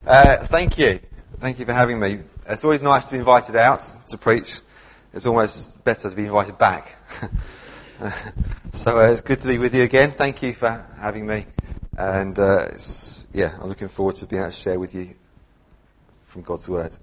Thank you. Thank you for having me. It's always nice to be invited out to preach. It's almost better to be invited back. So it's good to be with you again. Thank you for having me. And I'm looking forward to being able to share with you from God's Word.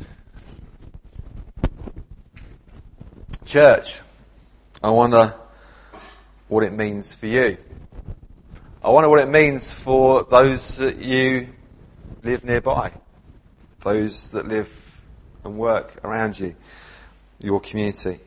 Church, I wonder what it means for you. I wonder what it means for those that you live nearby, those that live and work around you, your community.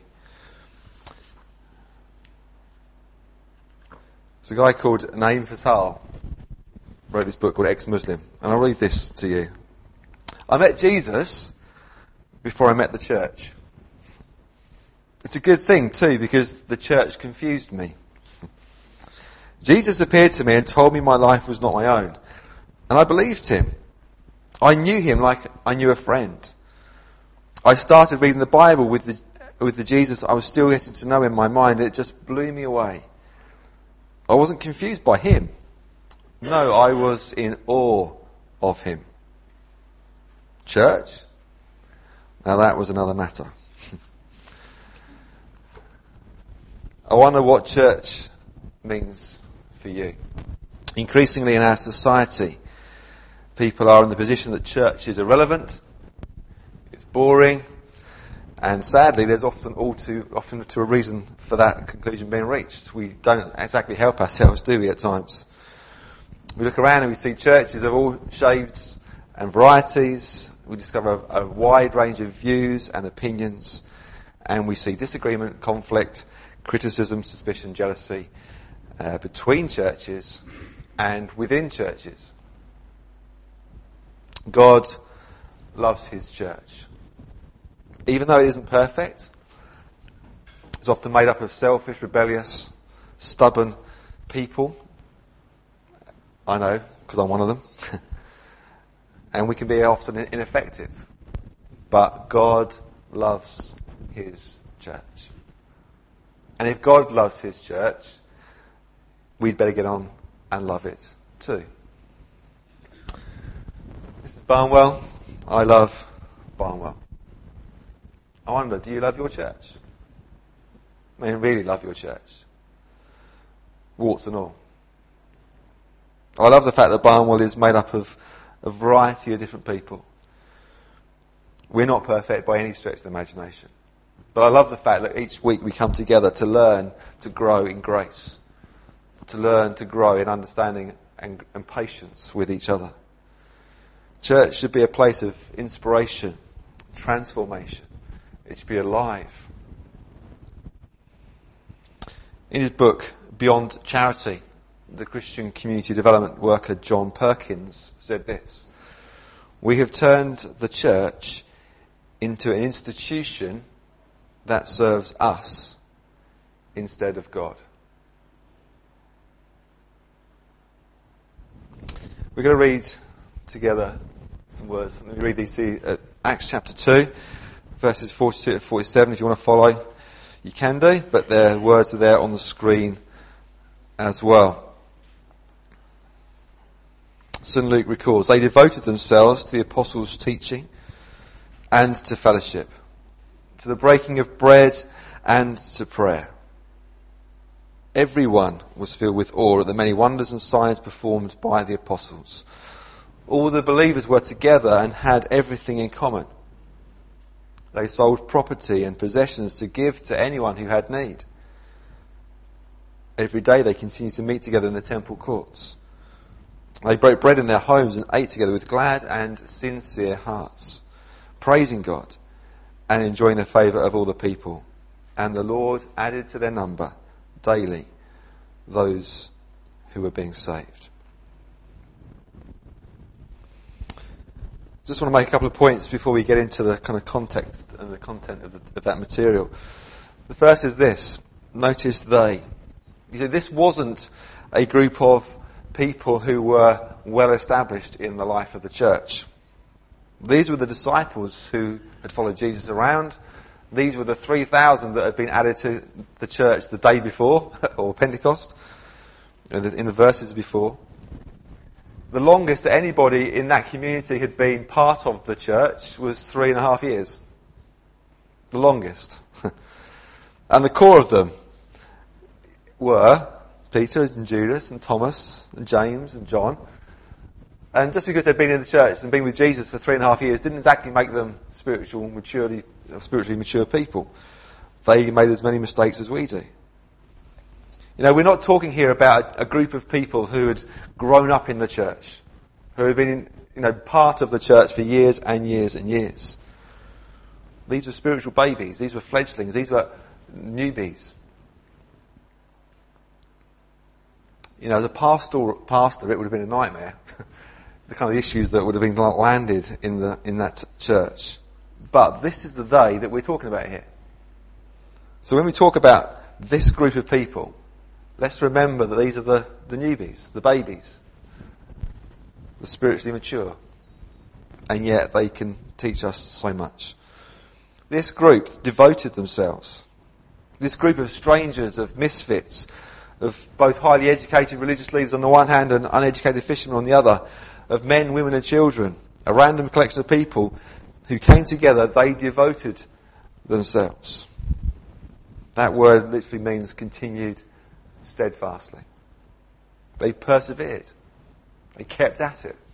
There's a guy called Naim Fatal, wrote this book called Ex-Muslim, and I'll read this to you. I met Jesus before I met the church. It's a good thing too, because the church confused me. Jesus appeared to me and told me my life was not my own, and I believed him. I knew him like I knew a friend. I started reading the Bible with the Jesus I was still getting to know in my mind, and it just blew me away. I wasn't confused by him. No, I was in awe of him. Church? Now that was another matter. I wonder what church means for you. Increasingly in our society, people are in the position that church is irrelevant, it's boring, and sadly there's often a reason for that conclusion being reached. We don't exactly help ourselves, do we, at times? We look around and we see churches of all shapes and varieties. We discover a wide range of views and opinions, and we see disagreement, conflict, criticism, suspicion, jealousy between churches and within churches. God loves his church. Even though it isn't perfect, it's often made up of selfish, rebellious, stubborn people. I know, because I'm one of them. And we can be often ineffective. But God loves his church. And if God loves his church, we'd better get on and love it too. Mrs. Barnwell, I love Barnwell. I wonder, do you love your church? I mean, really love your church? Warts and all. I love the fact that Barnwell is made up of a variety of different people. We're not perfect by any stretch of the imagination. But I love the fact that each week we come together to learn to grow in grace, to learn to grow in understanding and patience with each other. Church should be a place of inspiration, transformation. It should be alive. In his book, Beyond Charity, the Christian community development worker John Perkins said this: "We have turned the church into an institution that serves us instead of God." We're going to read together some words. Let me read these to you. Acts chapter 2, verses 42 to 47. If you want to follow, you can do, but their words are there on the screen as well. St. Luke records, "They devoted themselves to the apostles' teaching and to fellowship, to the breaking of bread and to prayer. Everyone was filled with awe at the many wonders and signs performed by the apostles. All the believers were together and had everything in common. They sold property and possessions to give to anyone who had need. Every day they continued to meet together in the temple courts. They broke bread in their homes and ate together with glad and sincere hearts, praising God and enjoying the favour of all the people. And the Lord added to their number daily those who were being saved." Just want to make a couple of points before we get into the kind of context and the content of that material. The first is this. Notice they. You see, this wasn't a group of people who were well established in the life of the church. These were the disciples who had followed Jesus around. These were the 3,000 that had been added to the church the day before, or Pentecost, in the verses before. The longest that anybody in that community had been part of the church was 3.5 years. The longest. And the core of them were Peter and Judas and Thomas and James and John. And just because they'd been in the church and been with Jesus for 3.5 years didn't exactly make them spiritually mature people. They made as many mistakes as we do. We're not talking here about a group of people who had grown up in the church, who had been part of the church for years and years and years. These were spiritual babies. These were fledglings. These were newbies. As a pastor, it would have been a nightmare. The kind of issues that would have been landed in that church. But this is the day that we're talking about here. So when we talk about this group of people, let's remember that these are the newbies, the babies, the spiritually mature. And yet they can teach us so much. This group devoted themselves. This group of strangers, of misfits, of both highly educated religious leaders on the one hand and uneducated fishermen on the other, of men, women and children, a random collection of people who came together, they devoted themselves. That word literally means continued steadfastly. They persevered. They kept at it.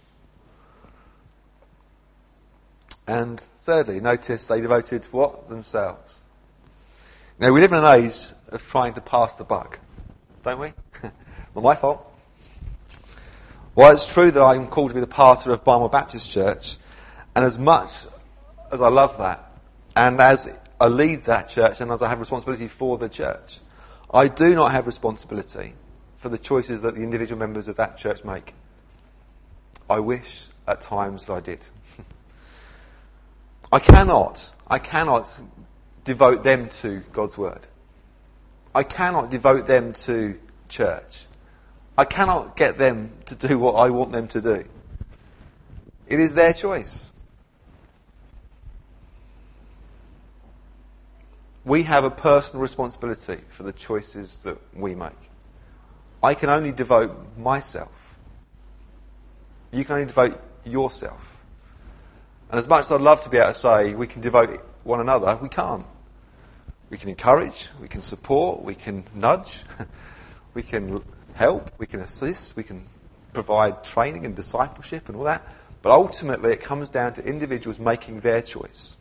And thirdly, notice they devoted what? Themselves. We live in an age of trying to pass the buck, don't we? Not my fault. Well, it's true that I'm called to be the pastor of Barnwell Baptist Church, and as much as I love that, and as I lead that church, and as I have responsibility for the church, I do not have responsibility for the choices that the individual members of that church make. I wish at times that I did. I cannot devote them to God's word. I cannot devote them to church. I cannot get them to do what I want them to do. It is their choice. We have a personal responsibility for the choices that we make. I can only devote myself. You can only devote yourself. And as much as I'd love to be able to say we can devote one another, we can't. We can encourage, we can support, we can nudge, we can help, we can assist, we can provide training and discipleship and all that. But ultimately it comes down to individuals making their choice.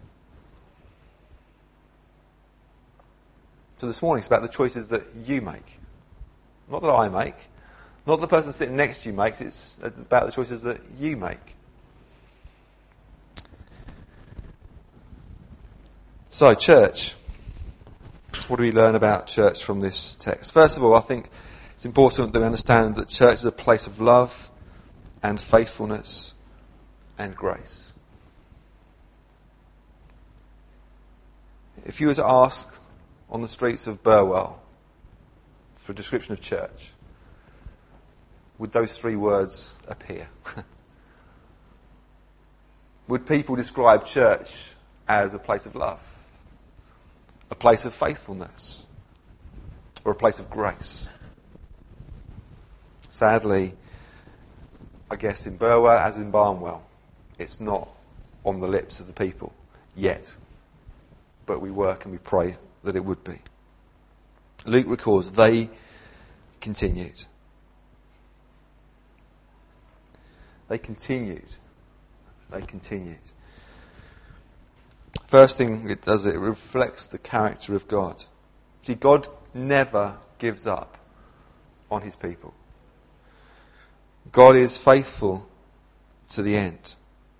So this morning it's about the choices that you make. Not that I make. Not the person sitting next to you makes. It's about the choices that you make. So, church. What do we learn about church from this text? First of all, I think it's important that we understand that church is a place of love and faithfulness and grace. If you were to ask on the streets of Burwell for a description of church, would those three words appear? Would people describe church as a place of love, a place of faithfulness, or a place of grace? Sadly, I guess in Burwell, as in Barnwell, it's not on the lips of the people yet. But we work and we pray that it would be. Luke records, they continued. They continued. They continued. First thing it does, it reflects the character of God. See, God never gives up on his people. God is faithful to the end.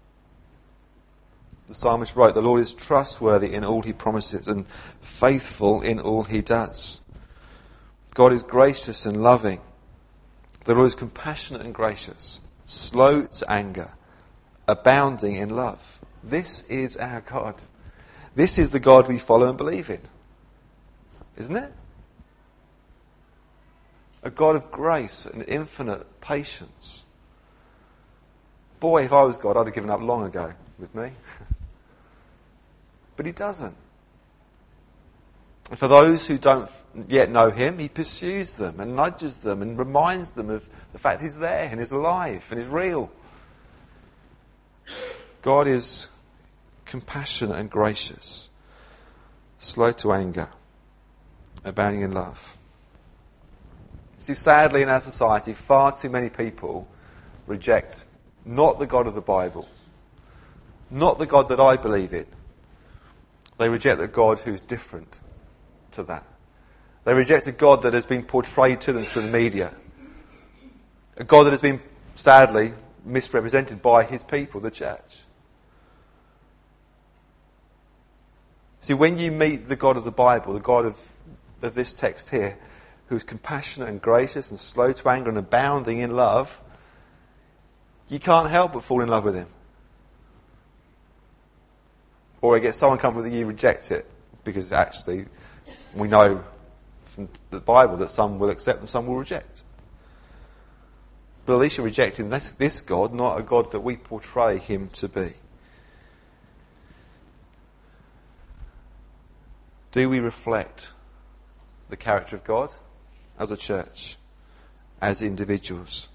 The psalmist wrote, the Lord is trustworthy in all he promises and faithful in all he does. God is gracious and loving. The Lord is compassionate and gracious, slow to anger, abounding in love. This is our God. This is the God we follow and believe in. Isn't it? A God of grace and infinite patience. Boy, if I was God, I'd have given up long ago with me. But he doesn't. And for those who don't yet know him, he pursues them and nudges them and reminds them of the fact he's there and is alive and is real. God is compassionate and gracious, slow to anger, abounding in love. See, sadly in our society, far too many people reject not the God of the Bible, not the God that I believe in. They reject the God who's different to that. They reject a God that has been portrayed to them through the media. A God that has been, sadly, misrepresented by his people, the church. See, when you meet the God of the Bible, the God of this text here, who is compassionate and gracious and slow to anger and abounding in love, you can't help but fall in love with him. Or it gets so uncomfortable that you reject it, because actually we know from the Bible that some will accept and some will reject. But at least you're rejecting this God, not a God that we portray him to be. Do we reflect the character of God as a church, as individuals?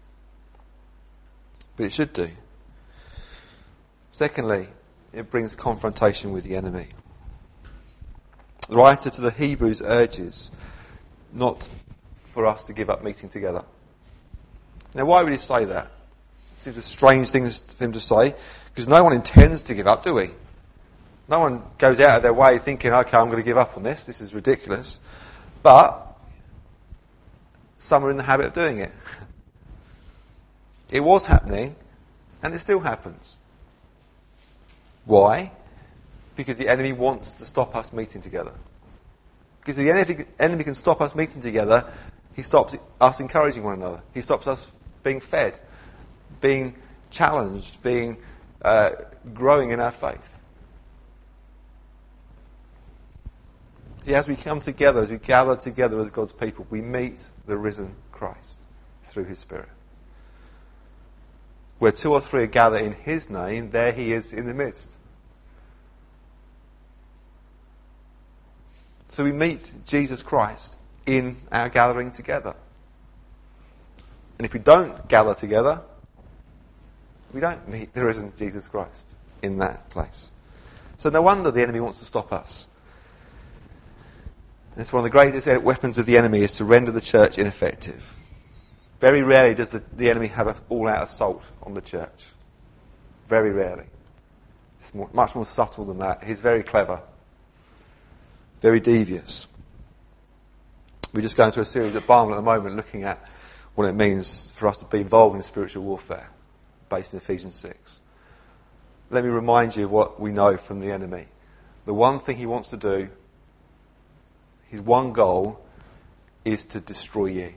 But it should do. Secondly, it brings confrontation with the enemy. The writer to the Hebrews urges not for us to give up meeting together. Now, why would he say that? It seems a strange thing for him to say, because no one intends to give up, do we? No one goes out of their way thinking, okay, I'm going to give up on this. This is ridiculous. But some are in the habit of doing it. It was happening, and it still happens. Why? Because the enemy wants to stop us meeting together. Because the enemy can stop us meeting together, he stops us encouraging one another. He stops us being fed, being challenged, being growing in our faith. See, as we come together, as we gather together as God's people, we meet the risen Christ through his Spirit. Where two or three are gathered in his name, there he is in the midst. So we meet Jesus Christ in our gathering together. And if we don't gather together, we don't meet the risen Jesus Christ in that place. So no wonder the enemy wants to stop us. And it's one of the greatest weapons of the enemy is to render the church ineffective. Very rarely does the enemy have an all-out assault on the church. Very rarely. It's much more subtle than that. He's very clever. Very devious. We're just going through a series at Barnwell at the moment looking at what it means for us to be involved in spiritual warfare, based in Ephesians 6. Let me remind you of what we know from the enemy. The one thing he wants to do, his one goal, is to destroy you.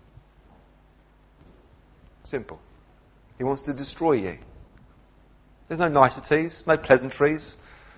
Simple. He wants to destroy you. There's no niceties, no pleasantries,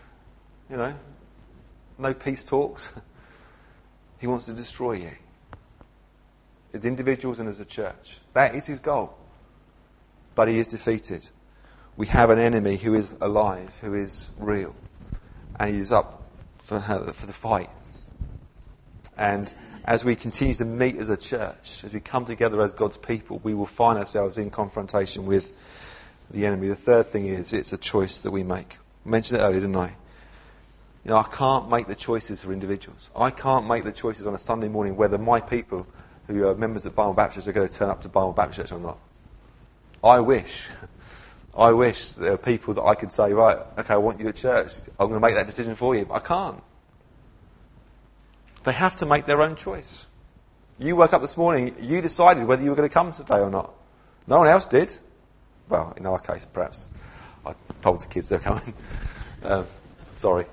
no peace talks. He wants to destroy you. As individuals and as a church. That is his goal. But he is defeated. We have an enemy who is alive, who is real. And he is up for the fight. And as we continue to meet as a church, as we come together as God's people, we will find ourselves in confrontation with the enemy. The third thing is, it's a choice that we make. I mentioned it earlier, didn't I? I can't make the choices for individuals. I can't make the choices on a Sunday morning whether my people who are members of Barnwell Baptist are going to turn up to Barnwell Baptist Church or not. I wish there are people that I could say, right, okay, I want you at church. I'm going to make that decision for you. But I can't. They have to make their own choice. You woke up this morning, you decided whether you were going to come today or not. No one else did. Well, in our case, perhaps. I told the kids they're coming. Sorry.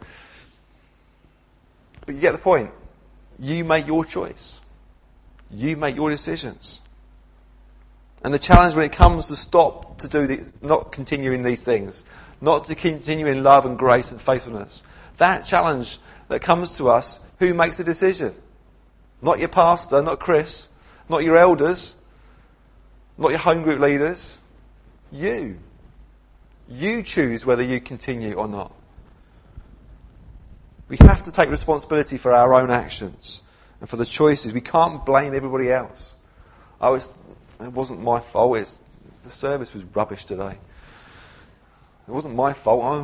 But you get the point. You make your choice. You make your decisions. And the challenge when it comes to stop to do these, not continue in these things, not to continue in love and grace and faithfulness, that challenge that comes to us, who makes the decision? Not your pastor, not Chris, not your elders, not your home group leaders. You. You choose whether you continue or not. We have to take responsibility for our own actions and for the choices. We can't blame everybody else. It wasn't my fault. The service was rubbish today. It wasn't my fault.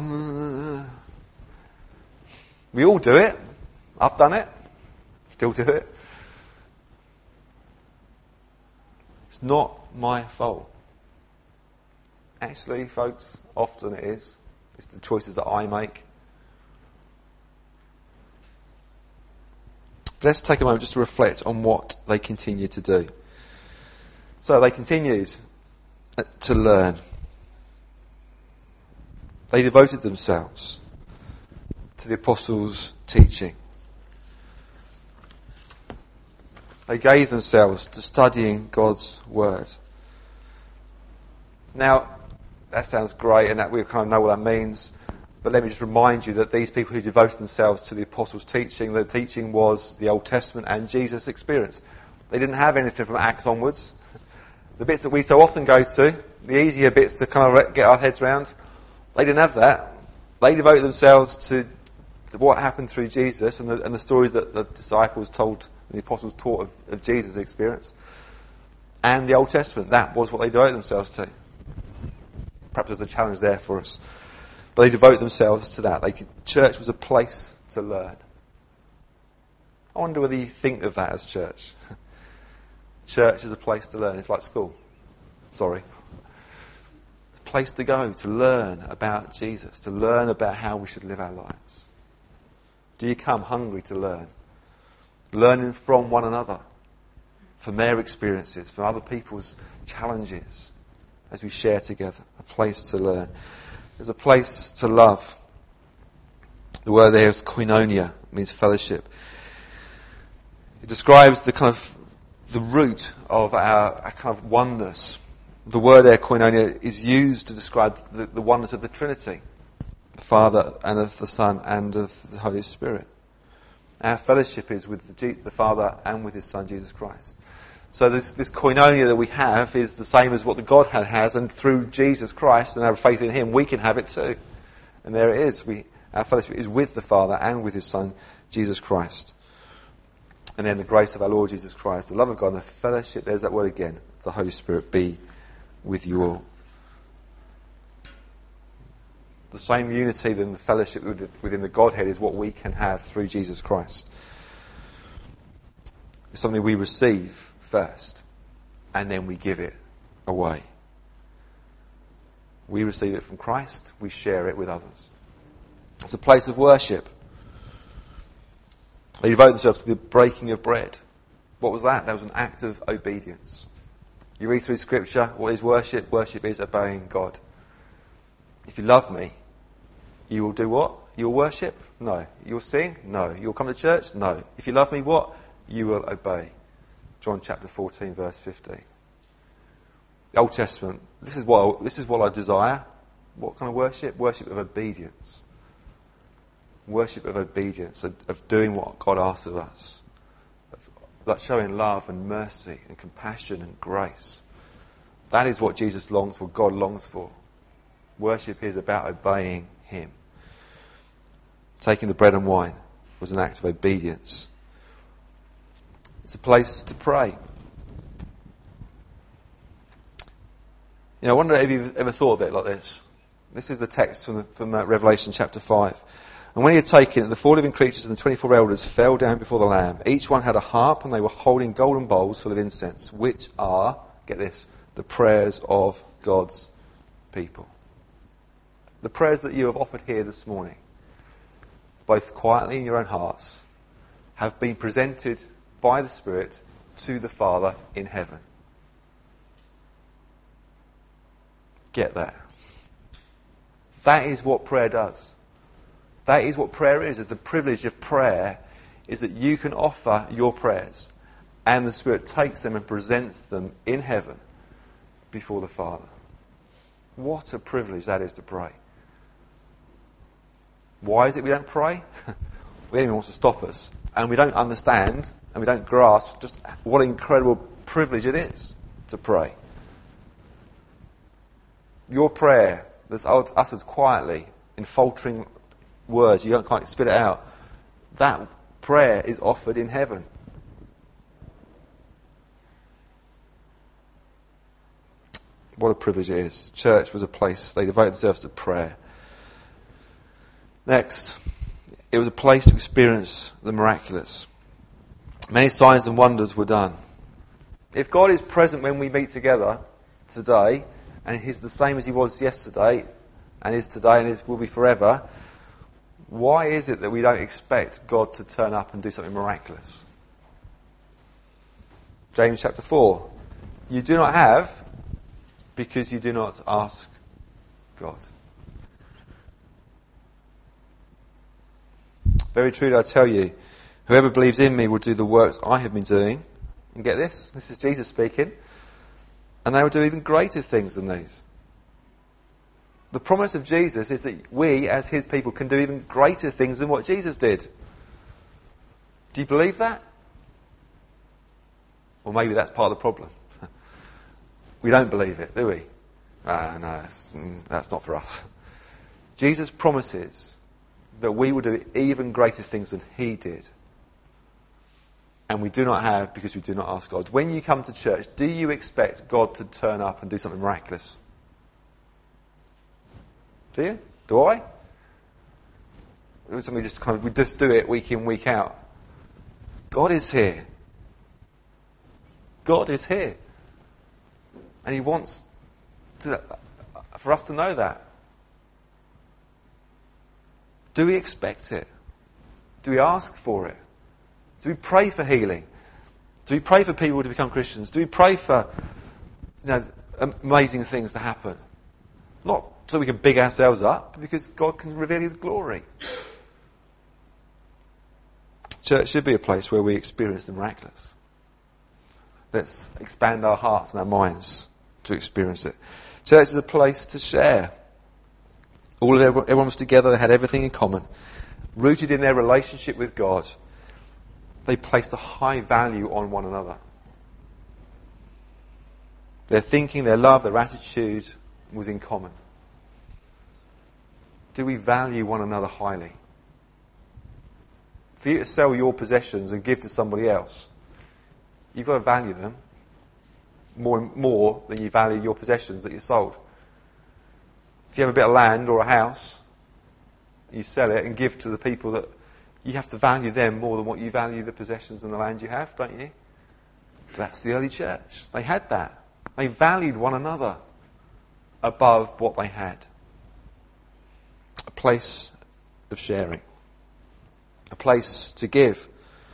We all do it. I've done it. Still do it. It's not my fault. Actually, folks, often it is. It's the choices that I make. Let's take a moment just to reflect on what they continued to do. So they continued to learn. They devoted themselves to the apostles' teaching. They gave themselves to studying God's word. Now, that sounds great and that we kind of know what that means. But let me just remind you that these people who devoted themselves to the apostles' teaching, the teaching was the Old Testament and Jesus' experience. They didn't have anything from Acts onwards. The bits that we so often go to, the easier bits to kind of get our heads around, they didn't have that. They devoted themselves to what happened through Jesus and the stories that the disciples told, and the apostles taught of Jesus' experience. And the Old Testament, that was what they devoted themselves to. Perhaps there's a challenge there for us. But they devote themselves to that. Church was a place to learn. I wonder whether you think of that as church. Church is a place to learn. It's like school. Sorry. It's a place to go to learn about Jesus, to learn about how we should live our lives. Do you come hungry to learn? Learning from one another, from their experiences, from other people's challenges as we share together. A place to learn. There's a place to love. The word there is koinonia, means fellowship. It describes the root of our kind of oneness. The word there, koinonia, is used to describe the oneness of the Trinity, the Father and of the Son and of the Holy Spirit. Our fellowship is with the Father and with His Son, Jesus Christ. So this koinonia that we have is the same as what the Godhead has, and through Jesus Christ and our faith in Him, we can have it too. And there it is. Our fellowship is with the Father and with His Son, Jesus Christ. And then the grace of our Lord Jesus Christ, the love of God, and the fellowship, there's that word again, the Holy Spirit be with you all. The same unity than the fellowship within the Godhead is what we can have through Jesus Christ. It's something we receive first, and then we give it away. We receive it from Christ, we share it with others. It's a place of worship. They devote themselves to the breaking of bread. What was that? That was an act of obedience. You read through Scripture, what is worship? Worship is obeying God. If you love me, you will do what? You'll worship? No. You'll sing? No. You'll come to church? No. If you love me, what? You will obey. John chapter 14, verse 50. The Old Testament, this is what I desire. What kind of worship? Worship of obedience. Worship of obedience, of doing what God asks of us. Of showing love and mercy and compassion and grace. That is what Jesus longs for, God longs for. Worship is about obeying Him. Taking the bread and wine was an act of obedience. It's a place to pray. I wonder if you've ever thought of it like this. This is the text from Revelation chapter 5. And when he had taken it, the 4 living creatures and the 24 elders fell down before the Lamb. Each one had a harp, and they were holding golden bowls full of incense, which are, get this, the prayers of God's people. The prayers that you have offered here this morning, both quietly in your own hearts, have been presented by the Spirit to the Father in heaven. Get that. That is what prayer does. That is what prayer is. The privilege of prayer is that you can offer your prayers and the Spirit takes them and presents them in heaven before the Father. What a privilege that is to pray. Why is it we don't pray? The enemy wants to stop us. And we don't understand and we don't grasp just what an incredible privilege it is to pray. Your prayer that's uttered quietly in faltering words, you don't quite spit it out. That prayer is offered in heaven. What a privilege it is. Church was a place they devoted themselves to prayer. Next, it was a place to experience the miraculous. Many signs and wonders were done. If God is present when we meet together today, and He's the same as He was yesterday, and is today, and will be forever, why is it that we don't expect God to turn up and do something miraculous? James chapter 4. You do not have because you do not ask God. Very truly I tell you, whoever believes in me will do the works I have been doing. And get this? This is Jesus speaking. And they will do even greater things than these. The promise of Jesus is that we, as His people, can do even greater things than what Jesus did. Do you believe that? Or maybe that's part of the problem. We don't believe it, do we? No, that's not for us. Jesus promises that we will do even greater things than He did. And we do not have because we do not ask God. When you come to church, do you expect God to turn up and do something miraculous? Do you? Do I? We just do it week in, week out. God is here. God is here. And He wants for us to know that. Do we expect it? Do we ask for it? Do we pray for healing? Do we pray for people to become Christians? Do we pray for amazing things to happen? Not so we can big ourselves up, but because God can reveal His glory. Church should be a place where we experience the miraculous. Let's expand our hearts and our minds to experience it. Church is a place to share. Everyone was together, they had everything in common. Rooted in their relationship with God, they placed a high value on one another. Their thinking, their love, their attitude was in common. Do we value one another highly? For you to sell your possessions and give to somebody else, you've got to value them more than you value your possessions that you sold. If you have a bit of land or a house, you sell it and give to the people that you have to value them more than what you value the possessions and the land you have, don't you? That's the early church. They had that. They valued one another above what they had. A place of sharing. A place to give.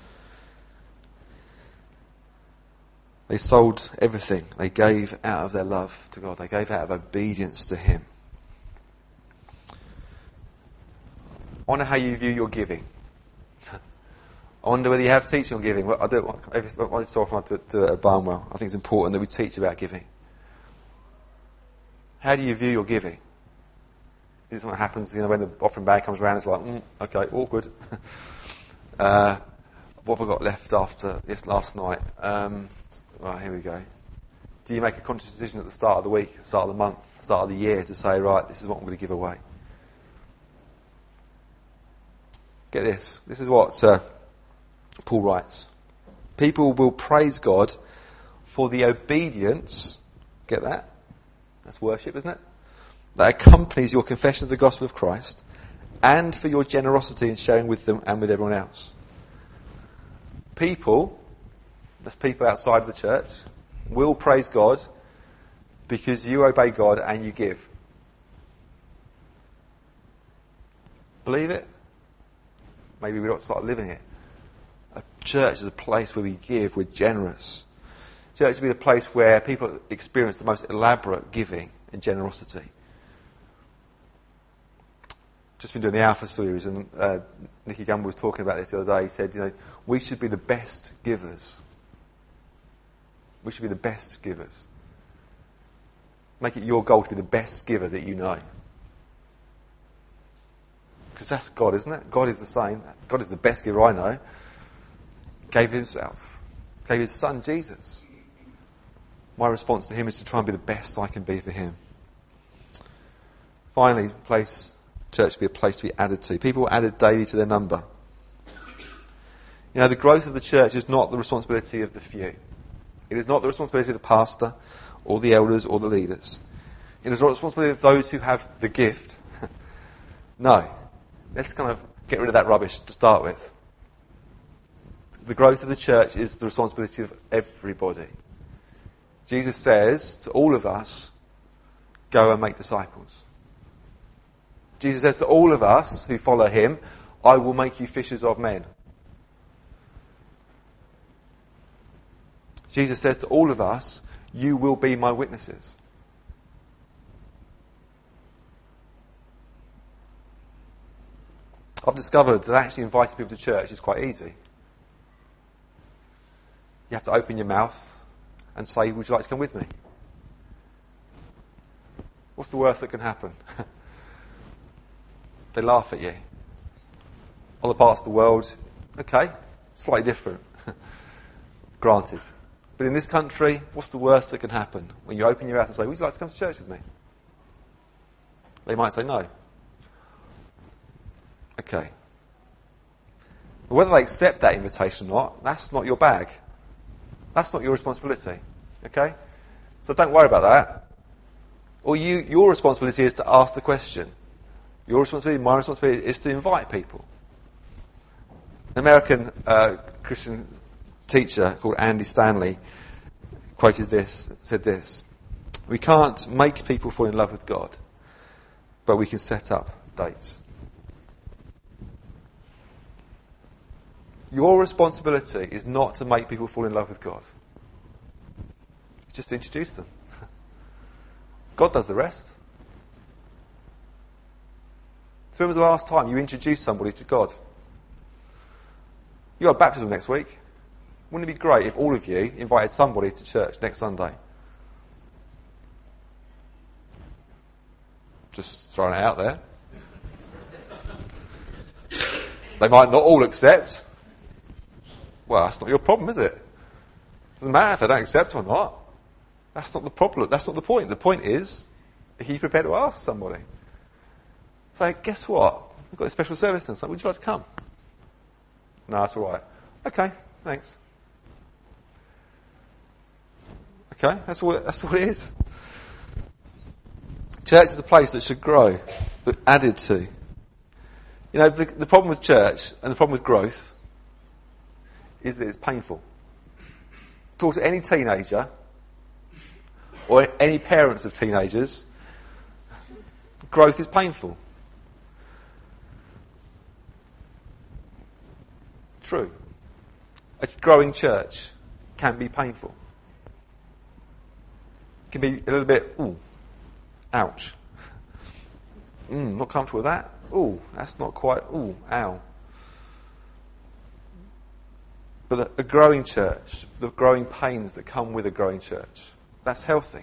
They sold everything. They gave out of their love to God. They gave out of obedience to Him. I wonder how you view your giving. I wonder whether you have teaching on giving. I do it so often. I do it at Barnwell. I think it's important that we teach about giving. How do you view your giving? Is it something that happens, when the offering bag comes around, it's like, okay, awkward. What have I got left after this last night? Right, here we go. Do you make a conscious decision at the start of the week, the start of the month, the start of the year to say, right, this is what I'm going to give away? Get this. This is what Paul writes. People will praise God for the obedience, get that? That's worship, isn't it? That accompanies your confession of the gospel of Christ, and for your generosity in sharing with them and with everyone else. People, that's people outside of the church, will praise God because you obey God and you give. Believe it? Maybe we don't start living it. A church is a place where we give, we're generous. Church should be the place where people experience the most elaborate giving and generosity. Just been doing the Alpha series, and Nicky Gamble was talking about this the other day. He said, we should be the best givers. We should be the best givers. Make it your goal to be the best giver that you know. Because that's God, isn't it? God is the same. God is the best giver I know. Gave Himself. Gave His Son, Jesus. My response to Him is to try and be the best I can be for Him. Finally, church be a place to be added to. People were added daily to their number. You know, the growth of the church is not the responsibility of the few. It is not the responsibility of the pastor or the elders or the leaders. It is not the responsibility of those who have the gift. No. Let's kind of get rid of that rubbish to start with. The growth of the church is the responsibility of everybody. Jesus says to all of us, go and make disciples. Jesus says to all of us who follow him, I will make you fishers of men. Jesus says to all of us, you will be my witnesses. I've discovered that actually inviting people to church is quite easy. You have to open your mouth and say, would you like to come with me? What's the worst that can happen? They laugh at you. Other parts of the world, okay, slightly different. Granted. But in this country, what's the worst that can happen when you open your mouth and say, would you like to come to church with me? They might say no. Okay. But whether they accept that invitation or not, that's not your bag. That's not your responsibility. Okay? So don't worry about that. Or your responsibility is to ask the question. Your responsibility, my responsibility, is to invite people. An American Christian teacher called Andy Stanley said this: we can't make people fall in love with God, but we can set up dates. Your responsibility is not to make people fall in love with God. It's just to introduce them. God does the rest. So when was the last time you introduced somebody to God? You got baptism next week. Wouldn't it be great if all of you invited somebody to church next Sunday? Just throwing it out there. They might not all accept. Well, that's not your problem, is it? Doesn't matter if they don't accept or not. That's not the problem. That's not the point. The point is, are you prepared to ask somebody? Say, guess what? We've got a special service and something. Would you like to come? No, that's all right. Okay, thanks. Okay, that's all it is. Church is a place that should grow, but added to. You know, the problem with church and the problem with growth is that it's painful. Talk to any teenager or any parents of teenagers. Growth is painful. True. A growing church can be painful. It can be a little bit, ooh, ouch. Not comfortable with that. Ooh, that's not quite, ooh, ow. But a growing church, the growing pains that come with a growing church, that's healthy.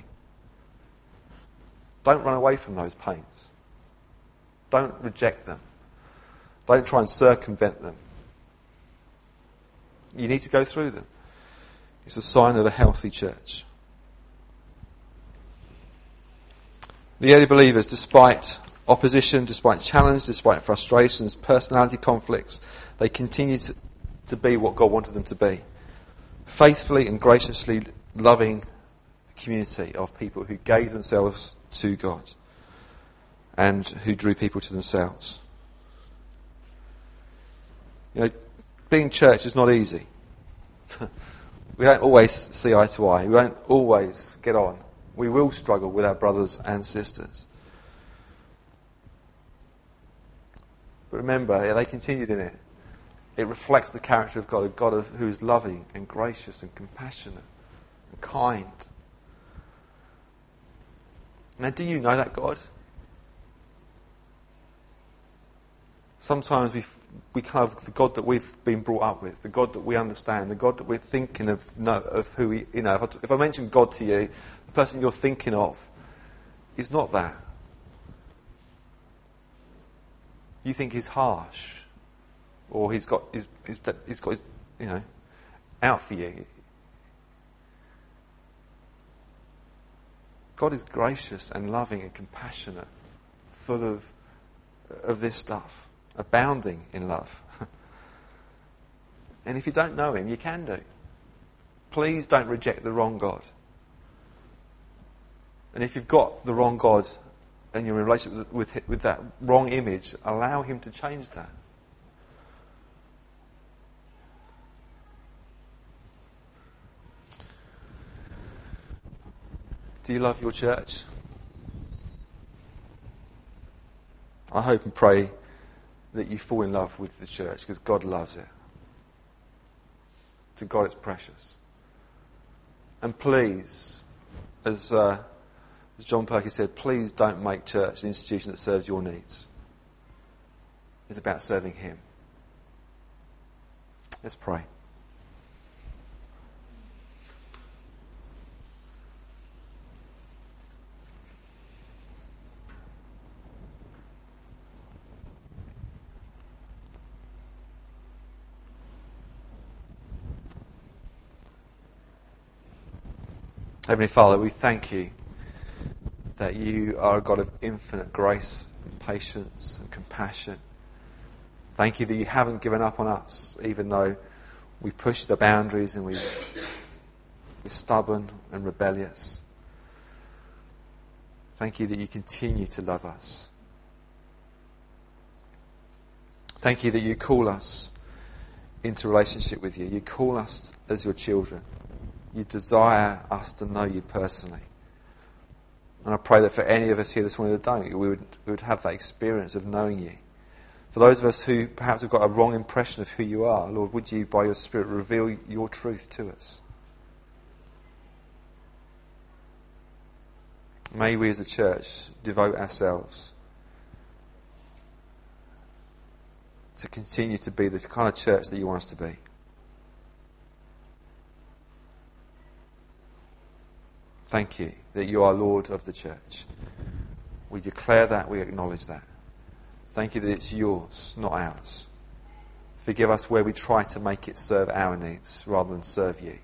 Don't run away from those pains. Don't reject them. Don't try and circumvent them. You need to go through them. It's a sign of a healthy church. The early believers, despite opposition, despite challenge, despite frustrations, personality conflicts, they continued to be what God wanted them to be. Faithfully and graciously loving community of people who gave themselves to God and who drew people to themselves. You know, being church is not easy. We don't always see eye to eye. We won't always get on. We will struggle with our brothers and sisters. But remember, they continued in it. It reflects the character of God, a God who is loving and gracious and compassionate and kind. Now, do you know that God? Sometimes we kind of, the God that we've been brought up with, the God that we understand, the God that we're thinking of who we, you know, if I mention God to you, the person you're thinking of is not that. You think he's harsh, or he's got his you know, out for you. God is gracious and loving and compassionate, full of this stuff, abounding in love. And if you don't know him, you can do. Please don't reject the wrong God. And if you've got the wrong God and you're in a relationship with that wrong image, allow him to change that. Do you love your church? I hope and pray that you fall in love with the church, because God loves it. To God it's precious. And please, as John Perky said, please don't make church an institution that serves your needs. It's about serving him. Let's pray. Heavenly Father, we thank you that you are a God of infinite grace and patience and compassion. Thank you that you haven't given up on us, even though we push the boundaries and we're stubborn and rebellious. Thank you that you continue to love us. Thank you that you call us into relationship with you. You call us as your children. You desire us to know you personally. And I pray that for any of us here this morning that don't, we would have that experience of knowing you. For those of us who perhaps have got a wrong impression of who you are, Lord, would you, by your Spirit, reveal your truth to us? May we as a church devote ourselves to continue to be the kind of church that you want us to be. Thank you that you are Lord of the church. We declare that, we acknowledge that. Thank you that it's yours, not ours. Forgive us where we try to make it serve our needs rather than serve you.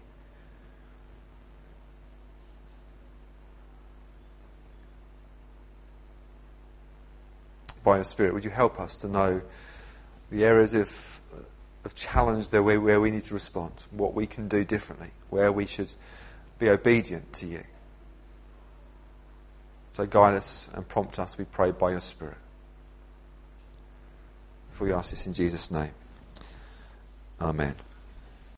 By your Spirit, would you help us to know the areas of challenge there where we need to respond, what we can do differently, where we should be obedient to you. So guide us and prompt us, we pray, by your Spirit. For we ask this in Jesus' name. Amen.